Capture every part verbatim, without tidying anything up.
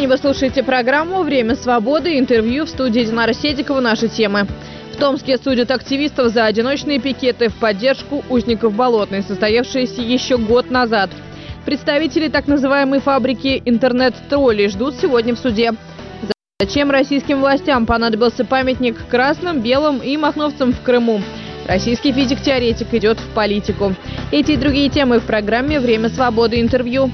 день. Вы слушаете программу «Время свободы». Интервью в студии Динара Седикова. Наши темы. В Томске судят активистов за одиночные пикеты в поддержку узников Болотной, состоявшиеся еще год назад. Представители так называемой фабрики интернет-троллей ждут сегодня в суде. Зачем российским властям понадобился памятник красным, белым и махновцам в Крыму? Российский физик-теоретик идет в политику. Эти и другие темы в программе «Время свободы. Интервью».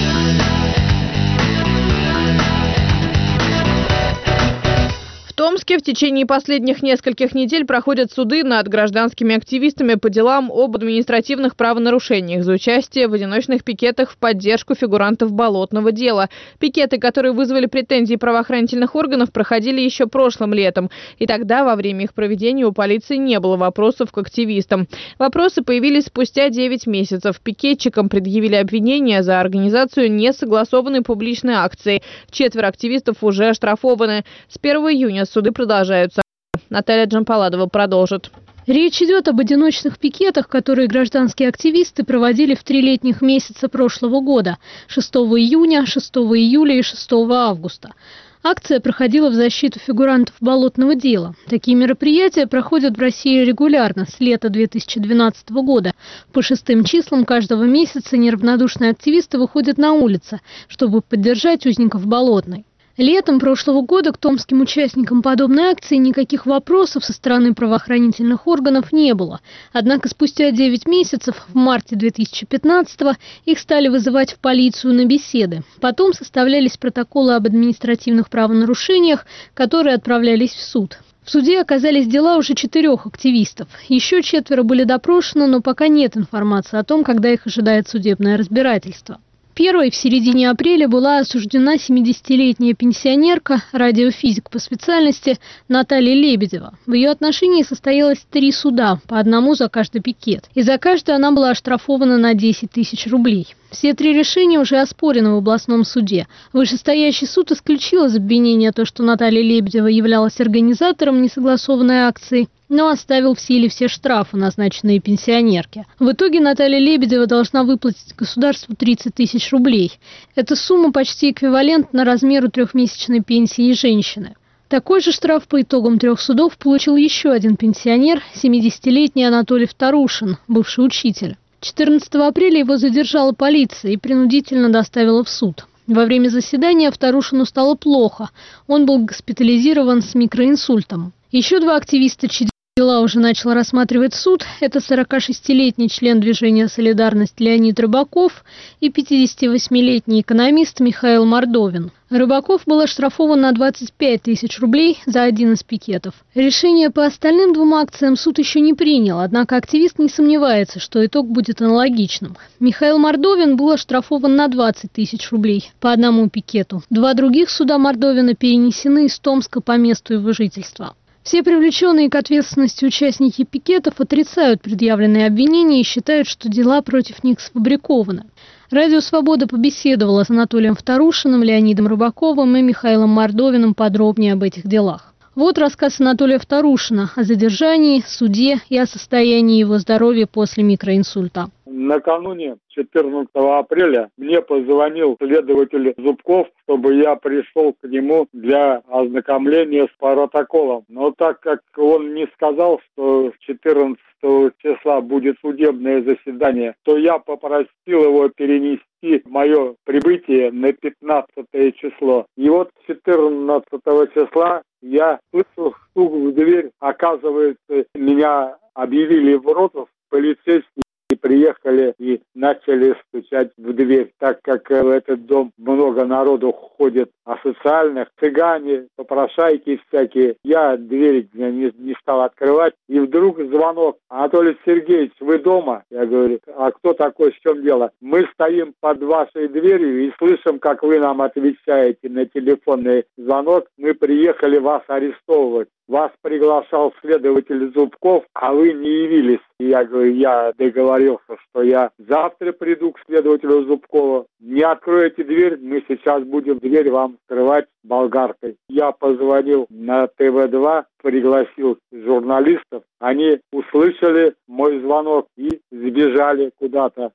В Томске в течение последних нескольких недель проходят суды над гражданскими активистами по делам об административных правонарушениях за участие в одиночных пикетах в поддержку фигурантов болотного дела. Пикеты, которые вызвали претензии правоохранительных органов, проходили еще прошлым летом. И тогда, во время их проведения, у полиции не было вопросов к активистам. Вопросы появились спустя девять месяцев. Пикетчикам предъявили обвинения за организацию несогласованной публичной акции. Четверо активистов уже оштрафованы. С первого июня суды продолжаются. Наталья Джампаладова продолжит. Речь идет об одиночных пикетах, которые гражданские активисты проводили в три летних месяца прошлого года – шестого июня, шестого июля и шестого августа. Акция проходила в защиту фигурантов болотного дела. Такие мероприятия проходят в России регулярно с лета две тысячи двенадцатого года. По шестым числам каждого месяца неравнодушные активисты выходят на улицы, чтобы поддержать узников Болотной. Летом прошлого года к томским участникам подобной акции никаких вопросов со стороны правоохранительных органов не было. Однако спустя девять месяцев, в марте две тысячи пятнадцатого, их стали вызывать в полицию на беседы. Потом составлялись протоколы об административных правонарушениях, которые отправлялись в суд. В суде оказались дела уже четырех активистов. Еще четверо были допрошены, но пока нет информации о том, когда их ожидает судебное разбирательство. Первой в середине апреля была осуждена семидесятилетняя пенсионерка, радиофизик по специальности Наталья Лебедева. В ее отношении состоялось три суда, по одному за каждый пикет. И за каждый она была оштрафована на десять тысяч рублей. Все три решения уже оспорены в областном суде. Вышестоящий суд исключил из обвинения то, что Наталья Лебедева являлась организатором несогласованной акции, но оставил в силе все штрафы, назначенные пенсионерке. В итоге Наталья Лебедева должна выплатить государству тридцать тысяч рублей. Эта сумма почти эквивалентна размеру трехмесячной пенсии женщины. Такой же штраф по итогам трех судов получил еще один пенсионер, семидесятилетний Анатолий Вторушин, бывший учитель. четырнадцатого апреля его задержала полиция и принудительно доставила в суд. Во время заседания Вторушину стало плохо. Он был госпитализирован с микроинсультом. Еще два активиста, чьи дела уже начал рассматривать суд, это сорокашестилетний член движения «Солидарность» Леонид Рыбаков и пятидесятивосьмилетний экономист Михаил Мордовин. Рыбаков был оштрафован на двадцать пять тысяч рублей за один из пикетов. Решение по остальным двум акциям суд еще не принял, однако активист не сомневается, что итог будет аналогичным. Михаил Мордовин был оштрафован на двадцать тысяч рублей по одному пикету. Два других суда Мордовина перенесены из Томска по месту его жительства. Все привлеченные к ответственности участники пикетов отрицают предъявленные обвинения и считают, что дела против них сфабрикованы. Радио «Свобода» побеседовала с Анатолием Вторушиным, Леонидом Рыбаковым и Михаилом Мордовиным подробнее об этих делах. Вот рассказ Анатолия Вторушина о задержании, суде и о состоянии его здоровья после микроинсульта. Накануне четырнадцатого апреля мне позвонил следователь Зубков, чтобы я пришел к нему для ознакомления с протоколом. Но так как он не сказал, что четырнадцатого числа будет судебное заседание, то я попросил его перенести мое прибытие на пятнадцатое число. И вот четырнадцатого числа я слышал стук в дверь. Оказывается, меня объявили в розыск полицейские. И приехали и начали стучать в дверь, так как в этот дом много народу ходит асоциальных, цыгане, попрошайки всякие. Я дверь не, не стал открывать, и вдруг звонок: Анатолий Сергеевич, вы дома? Я говорю: а кто такой, в чем дело? Мы стоим под вашей дверью и слышим, как вы нам отвечаете на телефонный звонок. Мы приехали вас арестовывать. Вас приглашал следователь Зубков, а вы не явились. И я говорю, я договорился, что я завтра приду к следователю Зубкова. Не откроете дверь, мы сейчас будем дверь вам открывать болгаркой. Я позвонил на тэ вэ два, пригласил журналистов. Они услышали мой звонок и сбежали куда-то.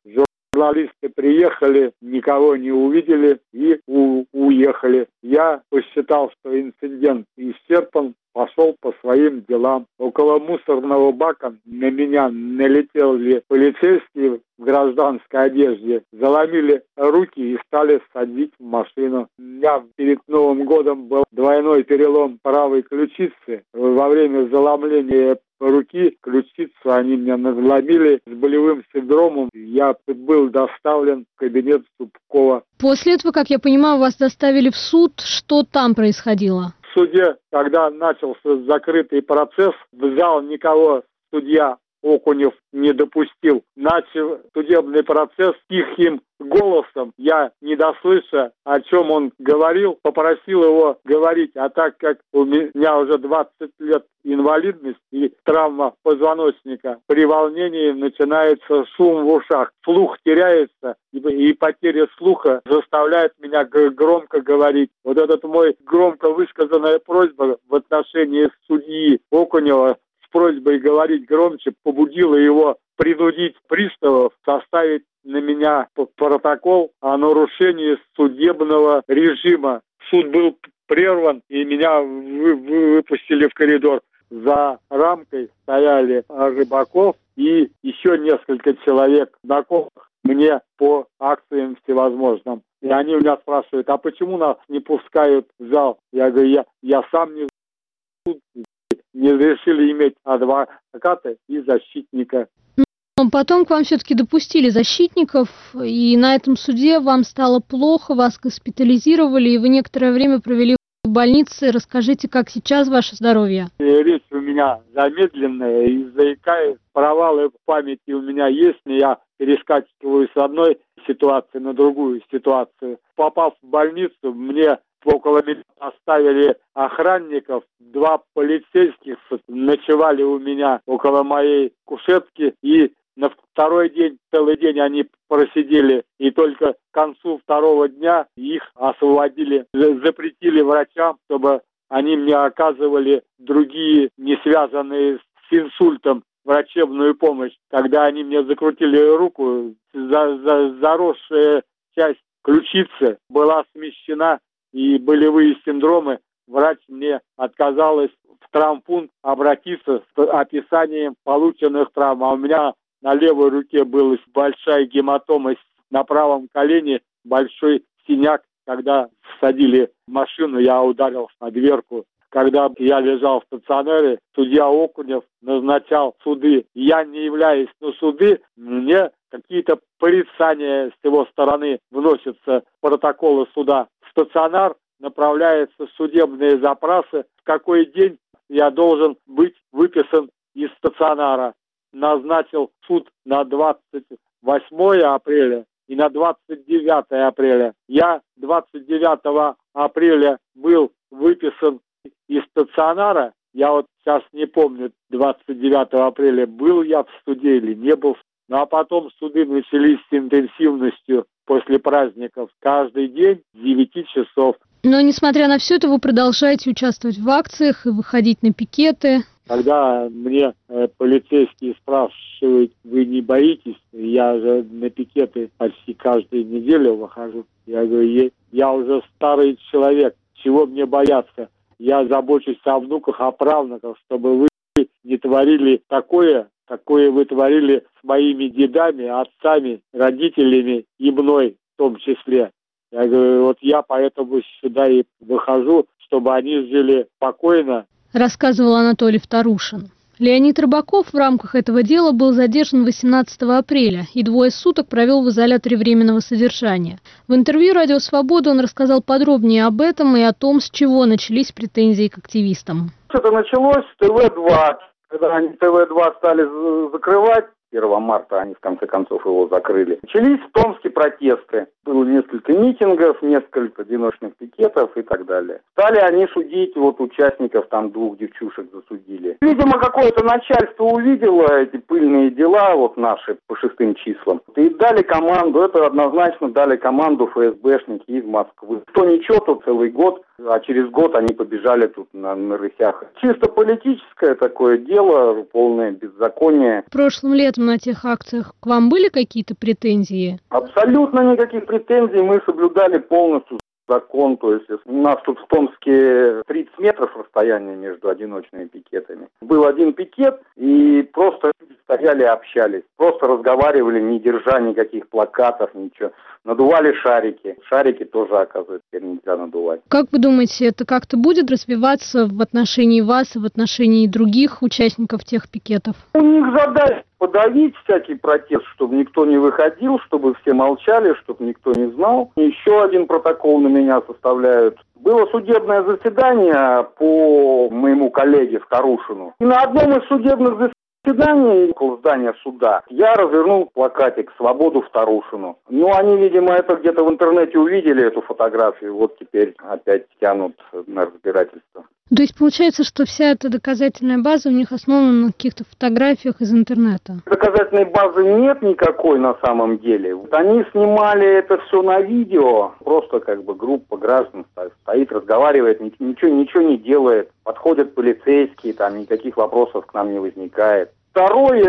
Журналисты приехали, никого не увидели и у- уехали. Я посчитал, что инцидент исчерпан, пошел по своим делам. Около мусорного бака на меня налетели полицейские в гражданской одежде, заломили руки и стали садить в машину. У меня перед Новым годом был двойной перелом правой ключицы. Во время заломления руки ключицу они меня надломили с болевым синдромом. Я был доставлен в кабинет Зубкова. После этого, как я понимаю, вас доставили в суд. Что там происходило? В суде, когда начался закрытый процесс, в зал никого судья Окунев не допустил. Начал судебный процесс тихим голосом. Я, не дослыша, о чем он говорил, попросил его говорить. А так как у меня уже двадцать лет инвалидность и травма позвоночника, при волнении начинается шум в ушах. Слух теряется, и потеря слуха заставляет меня громко говорить. Вот этот мой громко высказанная просьба в отношении судьи Окунева с просьбой говорить громче побудила его принудить приставов составить на меня протокол о нарушении судебного режима. Суд был прерван, и меня вы, вы выпустили в коридор. За рамкой стояли Рыбаков и еще несколько человек, знакомых мне по акциям всевозможным. И они у меня спрашивают, а почему нас не пускают в зал? Я говорю, я, я сам не не разрешили иметь адвоката и защитника. Потом к вам все-таки допустили защитников, и на этом суде вам стало плохо, вас госпитализировали, и вы некоторое время провели в больнице. Расскажите, как сейчас ваше здоровье? И речь у меня замедленная, и заикаюсь, провалы в памяти у меня есть, но я перескакиваю с одной ситуации на другую ситуацию. Попав в больницу, мне около меня оставили охранников, два полицейских ночевали у меня около моей кушетки, и на второй день, целый день они просидели, и только к концу второго дня их освободили, запретили врачам, чтобы они мне оказывали другие, не связанные с инсультом, врачебную помощь. Когда они мне закрутили руку, за, за, заросшая часть ключицы была смещена, и болевые синдромы, врач мне отказалась в травмпункт обратиться с описанием полученных травм. А у меня на левой руке была большая гематома, на правом колене большой синяк. Когда садили в машину, я ударился на дверку. Когда я лежал в стационаре, судья Окунев назначал суды. Я не являюсь на суды, мне какие-то порицания с его стороны вносятся в протоколы суда. В стационар направляются судебные запросы, в какой день я должен быть выписан из стационара. Назначил суд на двадцать восьмое апреля и на двадцать девятое апреля. Я двадцать девятого апреля был выписан из стационара. Я вот сейчас не помню, двадцать девятого апреля был я в суде или не был. Ну а потом суды начались с интенсивностью после праздников. Каждый день с девяти часов. Но, несмотря на все это, вы продолжаете участвовать в акциях и выходить на пикеты. Когда мне э, полицейские спрашивают, вы не боитесь? Я же на пикеты почти каждую неделю выхожу. Я говорю, я, я уже старый человек, чего мне бояться? Я забочусь о внуках, о правнуках, чтобы вы не творили такое, какое вы творили с моими дедами, отцами, родителями и мной в том числе. Я говорю, вот я поэтому сюда и выхожу, чтобы они жили спокойно. Рассказывал Анатолий Вторушин. Леонид Рыбаков в рамках этого дела был задержан восемнадцатого апреля и двое суток провел в изоляторе временного содержания. В интервью «Радио Свобода» он рассказал подробнее об этом и о том, с чего начались претензии к активистам. Это началось с тэ вэ два. Когда они тэ вэ два стали закрывать, первого марта они в конце концов его закрыли. Начались в Томске протесты. Было несколько митингов, несколько одиночных пикетов и так далее. Стали они судить, вот участников, там двух девчушек засудили. Видимо, какое-то начальство увидело эти пыльные дела, вот наши по шестым числам. И дали команду, это однозначно дали команду эф эс бэшники из Москвы. Что ничего, то целый год, а через год они побежали тут на, на рысях. Чисто политическое такое дело, полное беззаконие. Прошлым летом участием на тех акциях, к вам были какие-то претензии? Абсолютно никаких претензий, мы соблюдали полностью закон, то есть у нас тут в Томске тридцать метров расстояния между одиночными пикетами. Был один пикет, и просто стояли и общались, просто разговаривали, не держа никаких плакатов, ничего. Надували шарики. Шарики тоже, оказывается, теперь нельзя надувать. Как вы думаете, это как-то будет развиваться в отношении вас и в отношении других участников тех пикетов? У них задача подавить всякий протест, чтобы никто не выходил, чтобы все молчали, чтобы никто не знал. Еще один протокол на меня составляют. Было судебное заседание по моему коллеге Старушину. И на одном из судебных заседаний заседании около здания суда я развернул плакатик «Свободу Старушину». Ну, они, видимо, это где-то в интернете увидели, эту фотографию, вот теперь опять тянут на разбирательство. То есть получается, что вся эта доказательная база у них основана на каких-то фотографиях из интернета? Доказательной базы нет никакой на самом деле. Они снимали это все на видео, просто как бы группа граждан стоит, разговаривает, ничего, ничего не делает. Подходят полицейские, там никаких вопросов к нам не возникает. Второе –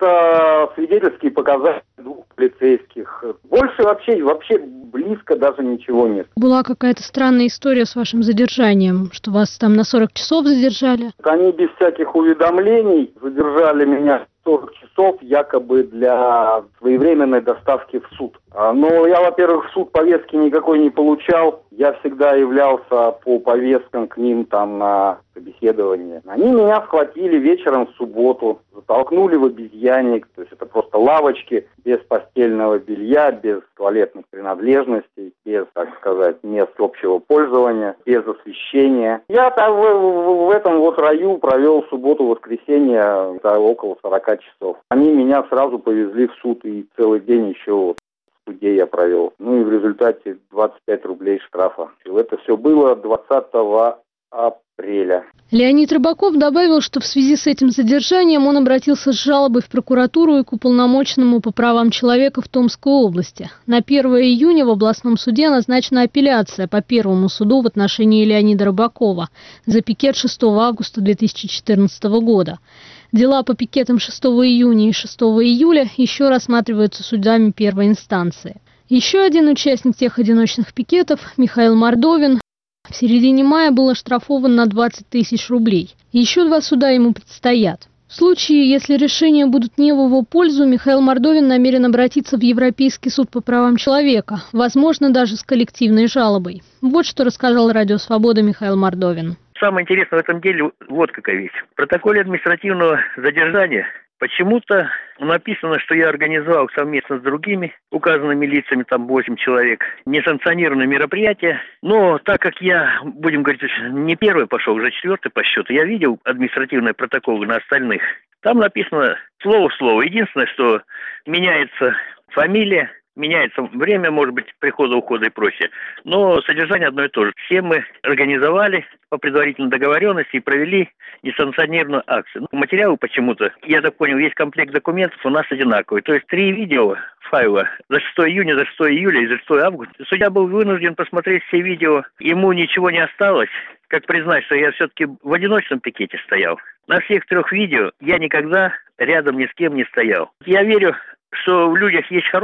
это свидетельские показания двух полицейских. Больше вообще, вообще близко даже ничего нет. Была какая-то странная история с вашим задержанием, что вас там на сорок часов задержали? Они без всяких уведомлений задержали меня сорок часов якобы для своевременной доставки в суд. Но я, во-первых, в суд повестки никакой не получал. Я всегда являлся по повесткам к ним там на собеседование. Они меня схватили вечером в субботу, затолкнули в обезьянник. То есть это просто лавочки без постельного белья, без туалетных принадлежностей, без, так сказать, мест общего пользования, без освещения. Я там в, в, в этом вот раю провел субботу-воскресенье около сорока часов. Они меня сразу повезли в суд, и целый день еще вот в суде я провел. Ну и в результате двадцать пять рублей штрафа. Это все было двадцатого апреля. Леонид Рыбаков добавил, что в связи с этим задержанием он обратился с жалобой в прокуратуру и к уполномоченному по правам человека в Томской области. На первое июня в областном суде назначена апелляция по первому суду в отношении Леонида Рыбакова за пикет шестого августа две тысячи четырнадцатого года. Дела по пикетам шестого июня и шестого июля еще рассматриваются судами первой инстанции. Еще один участник тех одиночных пикетов, Михаил Мордовин, в середине мая был оштрафован на двадцать тысяч рублей. Еще два суда ему предстоят. В случае, если решения будут не в его пользу, Михаил Мордовин намерен обратиться в Европейский суд по правам человека, возможно, даже с коллективной жалобой. Вот что рассказал Радио Свобода Михаил Мордовин. Самое интересное в этом деле вот какая вещь. В протоколе административного задержания почему-то написано, что я организовал совместно с другими указанными лицами, там восемь человек, несанкционированное мероприятие. Но так как я, будем говорить, не первый пошел, уже четвертый по счету, я видел административные протоколы на остальных. Там написано слово в слово. Единственное, что меняется фамилия, меняется время, может быть, прихода, ухода и прочее. Но содержание одно и то же. Все мы организовали по предварительной договоренности и провели несанкционированную акцию. Ну, материалы почему-то, я так понял, весь комплект документов у нас одинаковый. То есть три видео файла за шестого июня, за шестого июля и за шестого августа. Судья был вынужден посмотреть все видео. Ему ничего не осталось, как признать, что я все-таки в одиночном пикете стоял. На всех трех видео я никогда рядом ни с кем не стоял. Я верю, что в людях есть хорошее.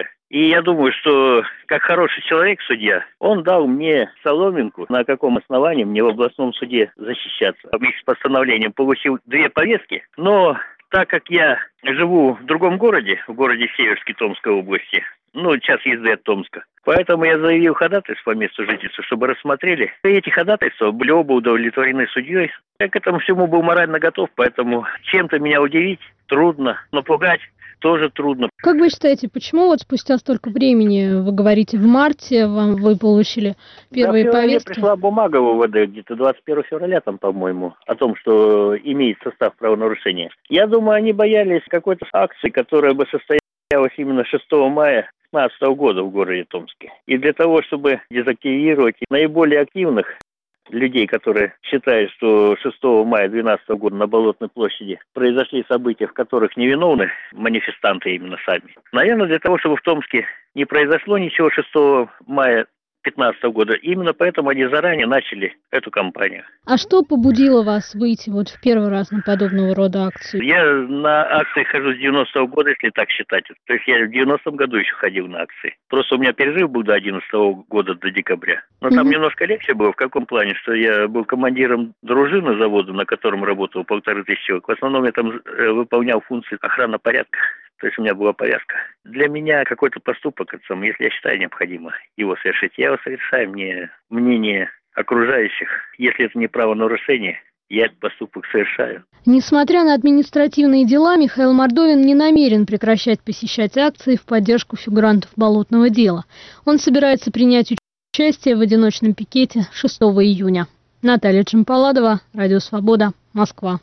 И я думаю, что как хороший человек, судья, он дал мне соломинку, на каком основании мне в областном суде защищаться. С постановлением получил две повестки, но так как я живу в другом городе, в городе Северске Томской области, ну, час езды от Томска, поэтому я заявил ходатайство по месту жительства, чтобы рассмотрели. И эти ходатайства были оба удовлетворены судьей. Я к этому всему был морально готов, поэтому чем-то меня удивить трудно, напугать тоже трудно. Как вы считаете, почему вот спустя столько времени, вы говорите, в марте вам вы получили первые да, повестки? Мне пришла бумага в УВД где-то двадцать первого февраля, там, по-моему, о том, что имеет состав правонарушения. Я думаю, они боялись какой-то акции, которая бы состоялась именно шестого мая две тысячи пятнадцатого года в городе Томске. И для того, чтобы дезактивировать наиболее активных людей, которые считают, что шестого мая две тысячи двенадцатого года на Болотной площади произошли события, в которых невиновны манифестанты именно сами. Наверное, для того, чтобы в Томске не произошло ничего шестого мая пятнадцатого года. Именно поэтому они заранее начали эту кампанию. А что побудило вас выйти вот в первый раз на подобного рода акции? Я на акции хожу с девяностого года, если так считать. То есть я в девяностом году еще ходил на акции. Просто у меня перерыв был до одиннадцатого года, до декабря. Но там mm-hmm. немножко легче было. В каком плане? Что я был командиром дружины завода, на котором работал полторы тысячи человек. В основном я там выполнял функции охраны порядка. То есть у меня была повязка. Для меня какой-то поступок, если я считаю необходимо его совершить, я его совершаю. Мне мнение окружающих, если это не правонарушение, я этот поступок совершаю. Несмотря на административные дела, Михаил Мордовин не намерен прекращать посещать акции в поддержку фигурантов болотного дела. Он собирается принять участие в одиночном пикете шестого июня. Наталья Джампаладова, Радио Свобода, Москва.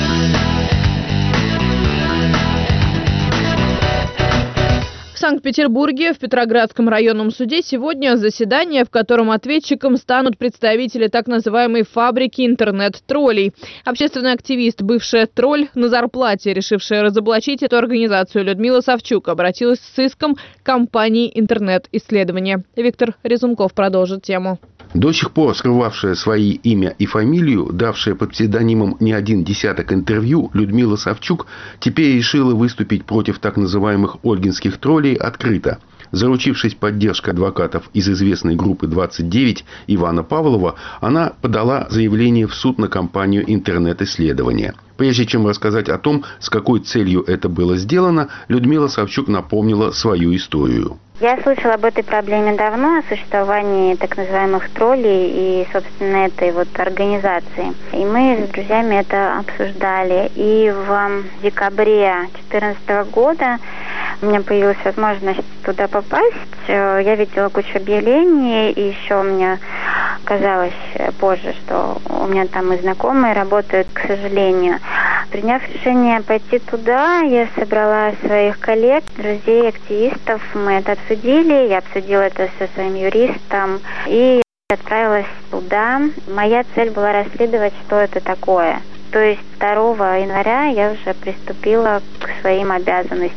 В Санкт-Петербурге в Петроградском районном суде сегодня заседание, в котором ответчиком станут представители так называемой фабрики интернет-троллей. Общественный активист, бывшая тролль на зарплате, решившая разоблачить эту организацию, Людмила Савчук, обратилась с иском к компании «Интернет-исследования». Виктор Резунков продолжит тему. До сих пор скрывавшая свои имя и фамилию, давшая под псевдонимом не один десяток интервью, Людмила Савчук теперь решила выступить против так называемых ольгинских троллей открыто. Заручившись поддержкой адвокатов из известной группы двадцать девять Ивана Павлова, она подала заявление в суд на компанию «Интернет-исследования». Прежде чем рассказать о том, с какой целью это было сделано, Людмила Савчук напомнила свою историю. Я слышала об этой проблеме давно, о существовании так называемых троллей и, собственно, этой вот организации. И мы с друзьями это обсуждали. И в декабре две тысячи четырнадцатого года у меня появилась возможность туда попасть. Я видела кучу объявлений, и еще мне казалось позже, что у меня там и знакомые работают, к сожалению. Приняв решение пойти туда, я собрала своих коллег, друзей, активистов. Мы это обсудили, я обсудила это со своим юристом и отправилась туда. Моя цель была расследовать, что это такое. То есть второго января я уже приступила к своим обязанностям.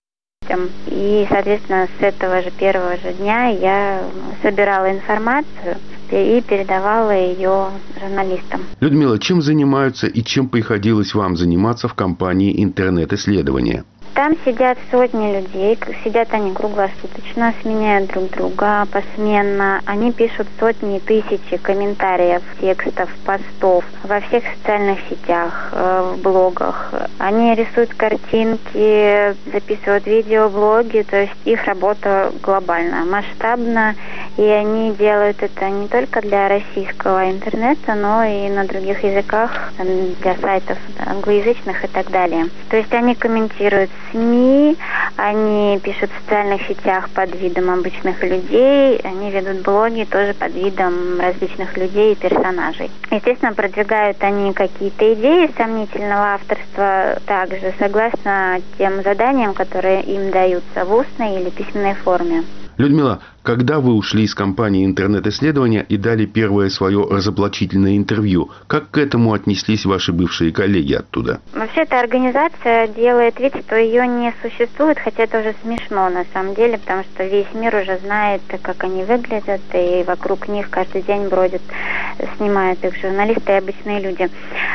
И, соответственно, с этого же первого же дня я собирала информацию и передавала ее журналистам. Людмила, чем занимаются и чем приходилось вам заниматься в компании «Интернет-исследования»? Там сидят сотни людей, сидят они круглосуточно, сменяют друг друга посменно. Они пишут сотни, тысячи комментариев, текстов, постов во всех социальных сетях, в блогах. Они рисуют картинки, записывают видеоблоги, то есть их работа глобальна, масштабна. И они делают это не только для российского интернета, но и на других языках, для сайтов англоязычных и так далее. То есть они комментируют СМИ, они пишут в социальных сетях под видом обычных людей, они ведут блоги тоже под видом различных людей и персонажей. Естественно, продвигают они какие-то идеи сомнительного авторства, также согласно тем заданиям, которые им даются в устной или письменной форме. Людмила, когда вы ушли из компании «Интернет-исследования» и дали первое свое разоблачительное интервью, как к этому отнеслись ваши бывшие коллеги оттуда? Вообще, эта организация делает вид, что ее не существует, хотя это уже смешно на самом деле, потому что весь мир уже знает, как они выглядят, и вокруг них каждый день бродят, снимают их журналисты и обычные люди.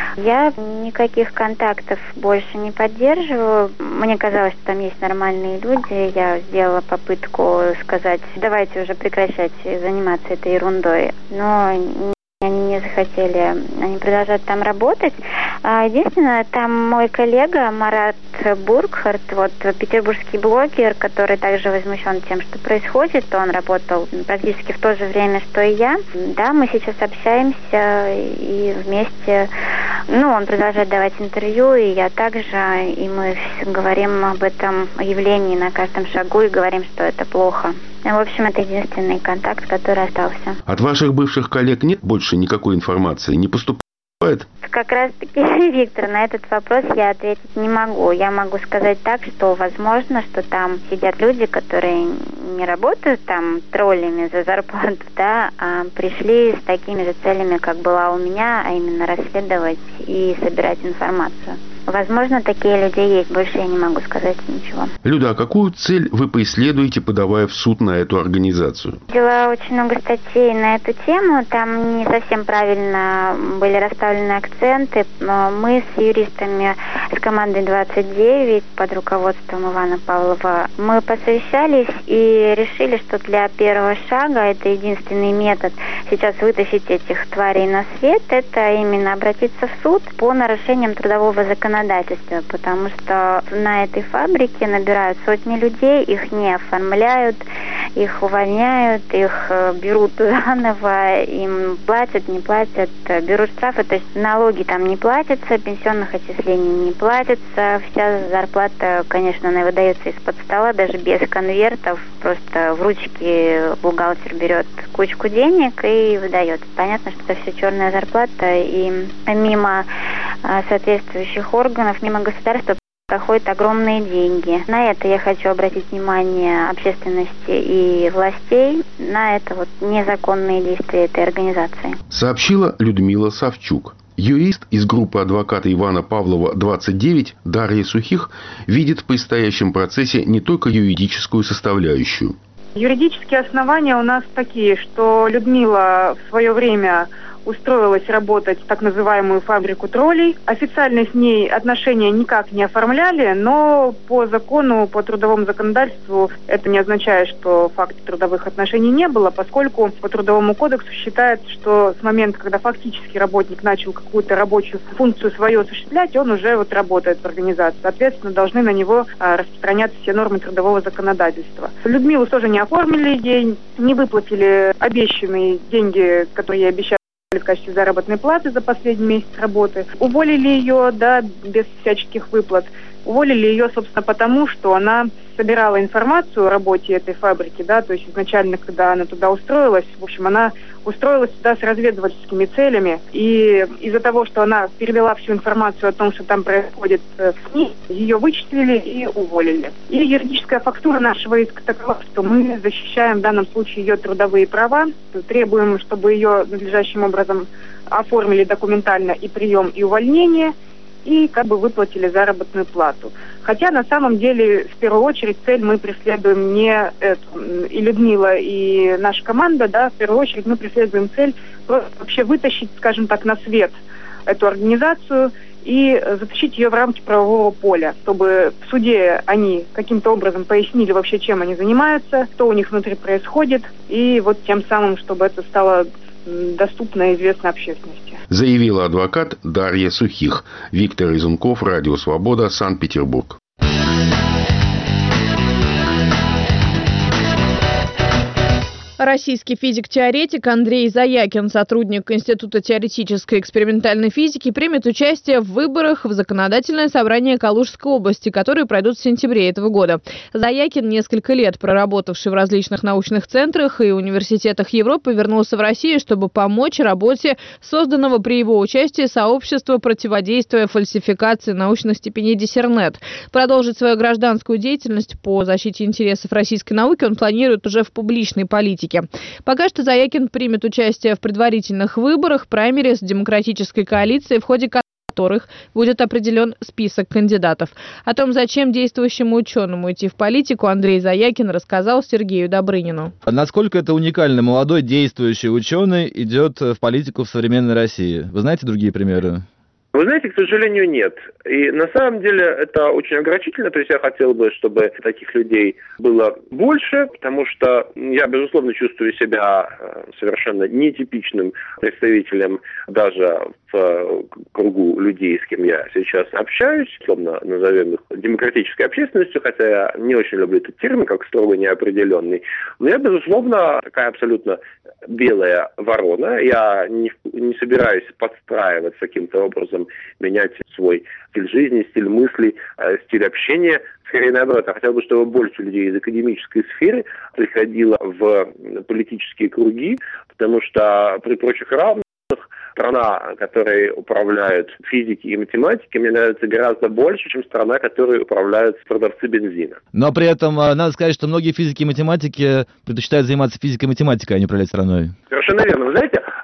Я никаких контактов больше не поддерживаю. Мне казалось, что там есть нормальные люди. Я сделала попытку сказать, давайте уже прекращать заниматься этой ерундой. Но они не захотели, они продолжают там работать. Единственное, там мой коллега Марат Бургхарт, вот петербургский блогер, который также возмущен тем, что происходит, он работал практически в то же время, что и я. Да, мы сейчас общаемся и вместе, ну, он продолжает давать интервью, и я также, и мы говорим об этом явлении на каждом шагу и говорим, что это плохо. В общем, это единственный контакт, который остался. От ваших бывших коллег нет больше никакой информации? Не поступает? Как раз таки, Виктор, на этот вопрос я ответить не могу. Я могу сказать так, что возможно, что там сидят люди, которые не работают там троллями за зарплату, да, а пришли с такими же целями, как была у меня, а именно расследовать и собирать информацию. Возможно, такие люди есть. Больше я не могу сказать ничего. Люда, а какую цель вы преследуете, подавая в суд на эту организацию? Видела очень много статей на эту тему. Там не совсем правильно были расставлены акценты. Мы с юристами, с командой двадцать девять под руководством Ивана Павлова, мы посовещались и решили, что для первого шага, это единственный метод сейчас вытащить этих тварей на свет, это именно обратиться в суд по нарушениям трудового законодательства, потому что на этой фабрике набирают сотни людей, их не оформляют, их увольняют, их берут заново, им платят, не платят, берут штрафы, то есть налоги там не платятся, пенсионных отчислений не платятся, вся зарплата, конечно, она выдается из-под стола, даже без конвертов, просто в ручки бухгалтер берет кучку денег и выдает. Понятно, что это все черная зарплата, и мимо соответствующих органов, мимо государства проходят огромные деньги. На это я хочу обратить внимание общественности и властей, на это вот незаконные действия этой организации. Сообщила Людмила Савчук. Юрист из группы адвоката Ивана Павлова двадцать девять Дарья Сухих видит в предстоящем процессе не только юридическую составляющую. Юридические основания у нас такие, что Людмила в свое время устроилась работать в так называемую фабрику троллей. Официально с ней отношения никак не оформляли, но по закону, по трудовому законодательству это не означает, что факта трудовых отношений не было, поскольку по Трудовому кодексу считается, что с момента, когда фактически работник начал какую-то рабочую функцию свою осуществлять, он уже вот работает в организации. Соответственно, должны на него а, распространяться все нормы трудового законодательства. Людмилу тоже не оформили, ей не выплатили обещанные деньги, которые ей обещали в качестве заработной платы за последний месяц работы. Уволили ее, да, без всяческих выплат. Уволили ее, собственно, потому, что она собирала информацию о работе этой фабрики, да, то есть изначально, когда она туда устроилась, в общем, она устроилась туда с разведывательскими целями, и из-за того, что она перевела всю информацию о том, что там происходит в СМИ, ее вычислили и уволили. И юридическая фактура нашего иска такова, что мы защищаем в данном случае ее трудовые права, требуем, чтобы ее надлежащим образом оформили документально и прием, и увольнение, и как бы выплатили заработную плату. Хотя на самом деле в первую очередь цель мы преследуем не эту, и Людмила, и наша команда, да, в первую очередь мы преследуем цель вообще вытащить, скажем так, на свет эту организацию и затащить ее в рамки правового поля, чтобы в суде они каким-то образом пояснили вообще, чем они занимаются, что у них внутри происходит, и вот тем самым, чтобы это стало доступно и известно общественности. Заявила адвокат Дарья Сухих. Виктор Изунков, Радио Свобода, Санкт-Петербург. Российский физик-теоретик Андрей Заякин, сотрудник Института теоретической и экспериментальной физики, примет участие в выборах в Законодательное собрание Калужской области, которые пройдут в сентябре этого года. Заякин, несколько лет проработавший в различных научных центрах и университетах Европы, вернулся в Россию, чтобы помочь работе созданного при его участии сообщества противодействия фальсификации научных степеней Диссернет. Продолжить свою гражданскую деятельность по защите интересов российской науки он планирует уже в публичной политике. Пока что Заякин примет участие в предварительных выборах праймериз демократической коалиции, в ходе которых будет определен список кандидатов. О том, зачем действующему ученому идти в политику, Андрей Заякин рассказал Сергею Добрынину. Насколько это уникальный молодой действующий ученый идет в политику в современной России? Вы знаете другие примеры? Вы знаете, к сожалению, нет. И на самом деле это очень огорчительно. То есть я хотел бы, чтобы таких людей было больше, потому что я, безусловно, чувствую себя совершенно нетипичным представителем даже в кругу людей, с кем я сейчас общаюсь, условно назовем их демократической общественностью, хотя я не очень люблю этот термин, как строго неопределенный. Но я, безусловно, такая абсолютно белая ворона. Я не, не собираюсь подстраиваться каким-то образом, менять свой стиль жизни, стиль мыслей, стиль общения. Скорее наоборот, я хотел бы, чтобы больше людей из академической сферы приходило в политические круги, потому что при прочих равных страна, которой управляют физики и математики, мне нравится гораздо больше, чем страна, которой управляют продавцы бензина. Но при этом надо сказать, что многие физики и математики предпочитают заниматься физикой и математикой, а не управлять страной. Совершенно верно. Вы знаете,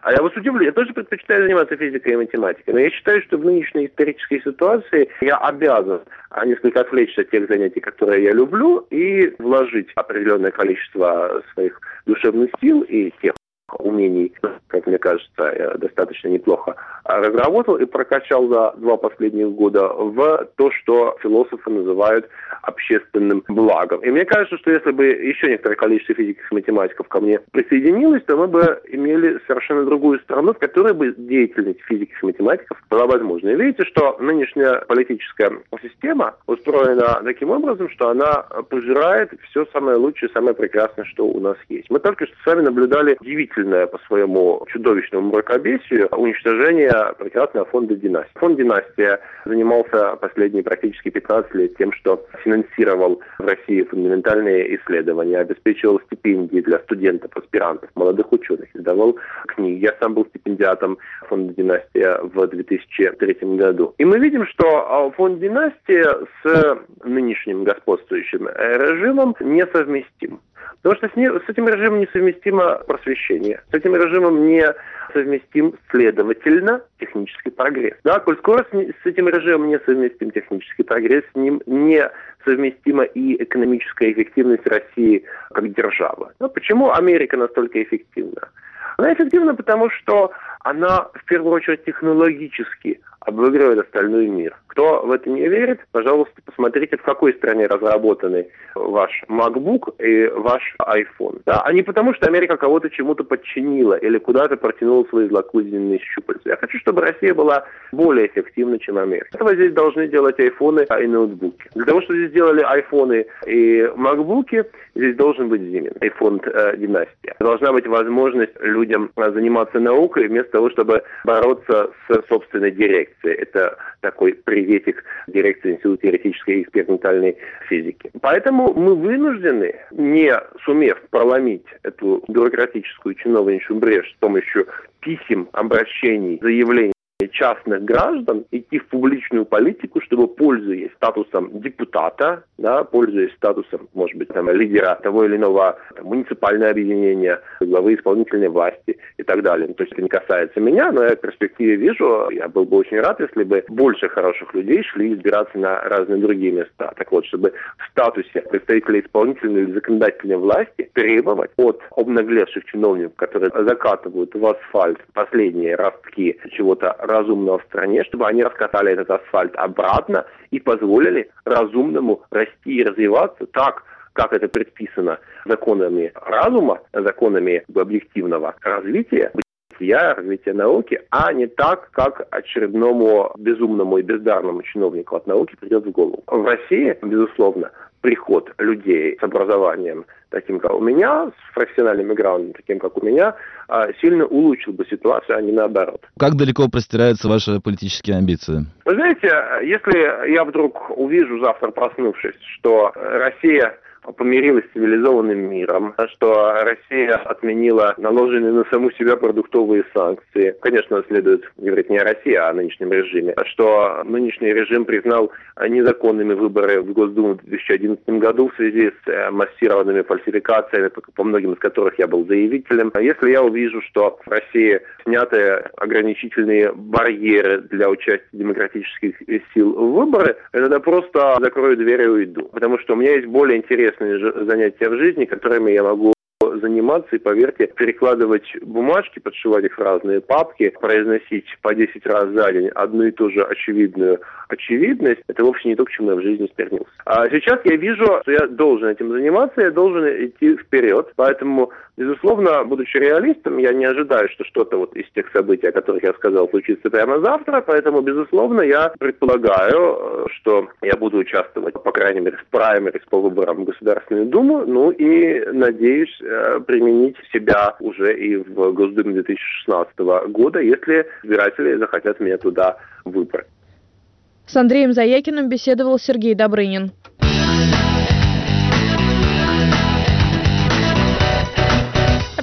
А я вас удивлю, я тоже предпочитаю заниматься физикой и математикой, но я считаю, что в нынешней исторической ситуации я обязан несколько отвлечься от тех занятий, которые я люблю, и вложить определенное количество своих душевных сил и тех умений, как мне кажется, я достаточно неплохо разработал и прокачал за два последних года в то, что философы называют общественным благом. И мне кажется, что если бы еще некоторое количество физиков и математиков ко мне присоединилось, то мы бы имели совершенно другую страну, в которой бы деятельность физиков и математиков была возможна. И видите, что нынешняя политическая система устроена таким образом, что она пожирает все самое лучшее, самое прекрасное, что у нас есть. Мы только что с вами наблюдали удивительное по своему чудовищному мракобесию уничтожение прекрасного фонда «Династия». Фонд «Династия» занимался последние практически пятнадцать лет тем, что финансировал в России фундаментальные исследования, обеспечивал стипендии для студентов, аспирантов, молодых ученых, издавал книги. Я сам был стипендиатом фонда «Династия» в две тысячи третьем году. И мы видим, что фонд «Династия» с нынешним господствующим режимом несовместим. Потому что с, не, с этим режимом несовместимо просвещение, с этим режимом несовместим, следовательно, технический прогресс. Да, коль скоро с, с этим режимом несовместим технический прогресс, с ним несовместима и экономическая эффективность России как державы. Но почему Америка настолько эффективна? Она эффективна, потому что она, в первую очередь, технологически обыгрывает остальной мир. Кто в это не верит, пожалуйста, посмотрите, в какой стране разработаны ваш MacBook и ваш iPhone. Да? А не потому, что Америка кого-то чему-то подчинила или куда-то протянула свои злокозненные щупальца. Я хочу, чтобы Россия была более эффективна, чем Америка. Этого здесь должны делать айфоны и ноутбуки. Для того, чтобы здесь делали айфоны и макбуки, здесь должен быть Siemens и фонд э, «Династия». Должна быть возможность людям заниматься наукой вместо того, чтобы бороться с собственной дирекцией. Это такой приветик дирекции Института теоретической и экспериментальной физики. Поэтому мы вынуждены, не сумев проломить эту бюрократическую чиновничью брешь с помощью писем, обращений, заявлений частных граждан, идти в публичную политику, чтобы, пользуясь статусом депутата, да, пользуясь статусом, может быть, там, лидера того или иного там, муниципального объединения, главы исполнительной власти и так далее. То есть это не касается меня, но я в перспективе вижу, я был бы очень рад, если бы больше хороших людей шли избираться на разные другие места. Так вот, чтобы в статусе представителя исполнительной или законодательной власти требовать от обнаглевших чиновников, которые закатывают в асфальт последние ростки чего-то разумного в стране, чтобы они раскатали этот асфальт обратно и позволили разумному расти и развиваться так, как это предписано законами разума, законами объективного развития, бытия, развития науки, а не так, как очередному безумному и бездарному чиновнику от науки придет в голову. В России, безусловно, приход людей с образованием, таким как у меня, с профессиональным бэкграундом, таким как у меня, сильно улучшил бы ситуацию, а не наоборот. Как далеко простираются ваши политические амбиции? Вы знаете, если я вдруг увижу завтра, проснувшись, что Россия помирилась с цивилизованным миром, что Россия отменила наложенные на саму себя продуктовые санкции. Конечно, следует говорить не о России, а о нынешнем режиме. Что нынешний режим признал незаконными выборы в Госдуму в две тысячи одиннадцатом году в связи с массированными фальсификациями, по многим из которых я был заявителем. Если я увижу, что в России сняты ограничительные барьеры для участия демократических сил в выборы, я тогда просто закрою дверь и уйду. Потому что у меня есть более интересные занятия в жизни, которыми я могу заниматься и, поверьте, перекладывать бумажки, подшивать их в разные папки, произносить по десять раз за день одну и ту же очевидную очевидность, это вовсе не то, к чему я в жизни стремился. А сейчас я вижу, что я должен этим заниматься, я должен идти вперед, поэтому, безусловно, будучи реалистом, я не ожидаю, что что-то вот из тех событий, о которых я сказал, случится прямо завтра, поэтому, безусловно, я предполагаю, что я буду участвовать, по крайней мере, в праймерис по выборам в Государственную Думу, ну и, надеюсь, применить себя уже и в Госдуме две тысячи шестнадцатого года, если избиратели захотят меня туда выбрать. С Андреем Заякиным беседовал Сергей Добрынин.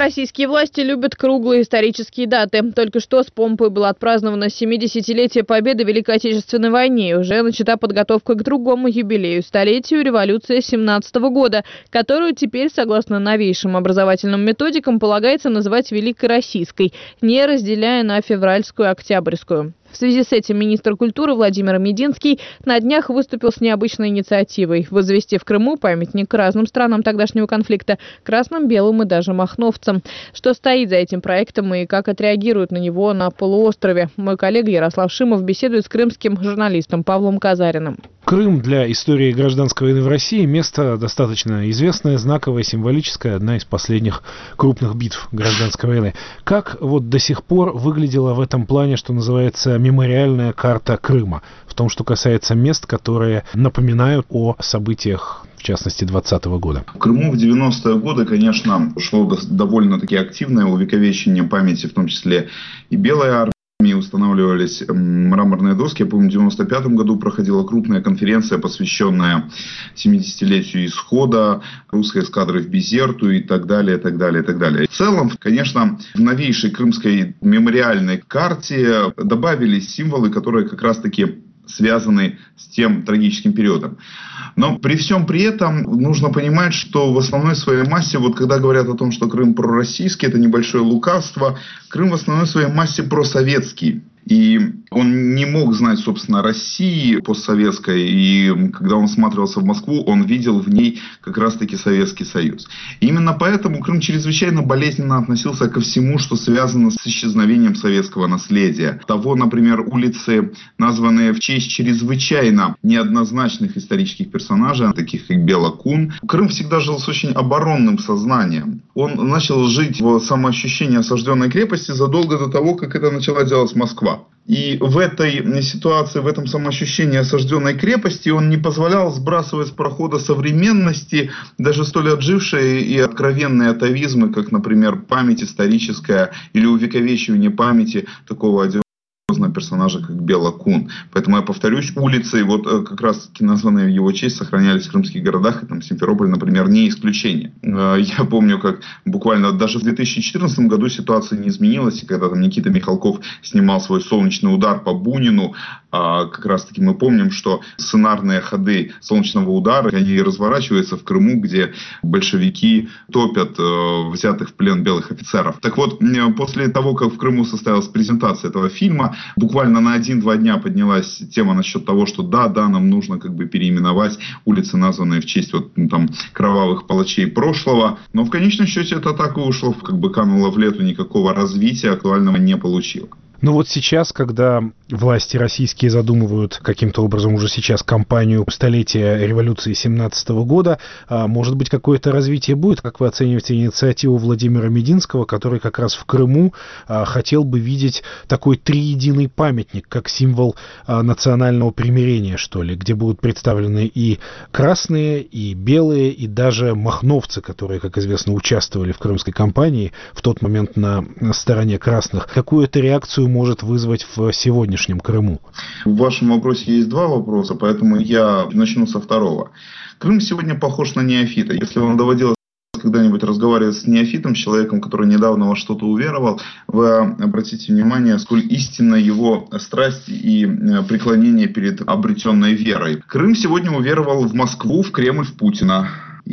Российские власти любят круглые исторические даты. Только что с помпой было отпраздновано семидесятилетие победы в Великой Отечественной войне. Уже начата подготовка к другому юбилею – столетию революции семнадцатого года, которую теперь, согласно новейшим образовательным методикам, полагается называть Великой Российской, не разделяя на февральскую и октябрьскую. В связи с этим министр культуры Владимир Мединский на днях выступил с необычной инициативой – возвести в Крыму памятник разным странам тогдашнего конфликта – красным, белым и даже махновцам. Что стоит за этим проектом и как отреагируют на него на полуострове? Мой коллега Ярослав Шимов беседует с крымским журналистом Павлом Казариным. Крым для истории гражданской войны в России – место достаточно известное, знаковое, символическое, одна из последних крупных битв гражданской войны. Как вот до сих пор выглядела в этом плане, что называется, мемориальная карта Крыма, в том, что касается мест, которые напоминают о событиях, в частности, двадцатого года? В Крыму в девяностые годы, конечно, шло довольно-таки активное увековечение памяти, в том числе и Белой армии. Устанавливались мраморные доски. Я помню, в девяносто пятом году проходила крупная конференция, посвященная семидесятилетию исхода русской эскадры в Безерту и так далее, и так далее, и так далее. В целом, конечно, в новейшей крымской мемориальной карте добавились символы, которые как раз-таки связаны с тем трагическим периодом. Но при всем при этом нужно понимать, что в основной своей массе, вот когда говорят о том, что Крым пророссийский, это небольшое лукавство, Крым в основной своей массе просоветский. И он не мог знать, собственно, России постсоветской, и когда он всматривался в Москву, он видел в ней как раз-таки Советский Союз. И именно поэтому Крым чрезвычайно болезненно относился ко всему, что связано с исчезновением советского наследия. Того, например, улицы, названные в честь чрезвычайно неоднозначных исторических персонажей, таких как Бела Кун. Крым всегда жил с очень оборонным сознанием. Он начал жить в самоощущении осажденной крепости задолго до того, как это начала делать Москва. И в этой ситуации, в этом самоощущении осажденной крепости он не позволял сбрасывать с парохода современности, даже столь отжившие и откровенные атовизмы, как, например, память историческая или увековечивание памяти такого одиозного персонажа, как Бела Кун. Поэтому я повторюсь, улицы, вот как раз таки названные в его честь, сохранялись в крымских городах, и там Симферополь, например, не исключение. Я помню, как буквально даже в две тысячи четырнадцатом году ситуация не изменилась, и когда там Никита Михалков снимал свой солнечный удар по Бунину, как раз таки мы помним, что сценарные ходы солнечного удара, они разворачиваются в Крыму, где большевики топят взятых в плен белых офицеров. Так вот, после того, как в Крыму состоялась презентация этого фильма, буквально на один-два дня поднялась тема насчет того, что да, да, нам нужно как бы переименовать улицы, названные в честь вот, ну, там, кровавых палачей прошлого. Но в конечном счете это так и ушло, как бы кануло в лету, никакого развития актуального не получило. Ну вот сейчас, когда власти российские задумывают каким-то образом уже сейчас кампанию столетия революции семнадцатого года, может быть, какое-то развитие будет? Как вы оцениваете инициативу Владимира Мединского, который как раз в Крыму хотел бы видеть такой триединый памятник, как символ национального примирения, что ли, где будут представлены и красные, и белые, и даже махновцы, которые, как известно, участвовали в крымской кампании в тот момент на стороне красных. Какую-то реакцию может вызвать в сегодняшнем Крыму? В вашем вопросе есть два вопроса, поэтому я начну со второго. Крым сегодня похож на неофита. Если вам доводилось когда-нибудь разговаривать с неофитом, с человеком, который недавно во что-то уверовал, вы обратите внимание, сколь истинна его страсть и преклонение перед обретенной верой. Крым сегодня уверовал в Москву, в Кремль, в Путина.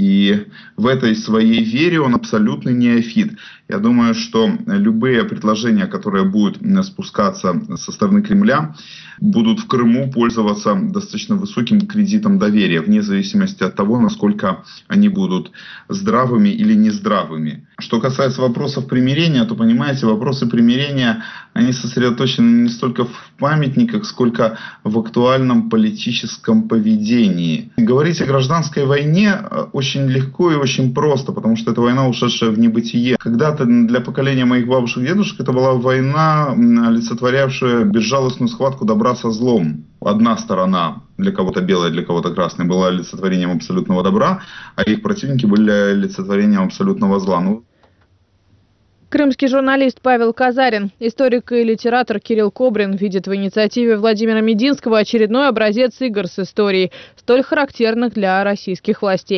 И в этой своей вере он абсолютный неофит. Я думаю, что любые предложения, которые будут спускаться со стороны Кремля, будут в Крыму пользоваться достаточно высоким кредитом доверия, вне зависимости от того, насколько они будут здравыми или нездравыми. Что касается вопросов примирения, то, понимаете, вопросы примирения, они сосредоточены не столько в памятниках, сколько в актуальном политическом поведении. Говорить о гражданской войне очень легко и очень просто, потому что это война, ушедшая в небытие. Когда-то для поколения моих бабушек и дедушек это была война, олицетворявшая безжалостную схватку добра со злом. Одна сторона, для кого-то белая, для кого-то красная, была олицетворением абсолютного добра, а их противники были олицетворением абсолютного зла. Ну, крымский журналист Павел Казарин, историк и литератор Кирилл Кобрин видит в инициативе Владимира Мединского очередной образец игр с историей, столь характерных для российских властей.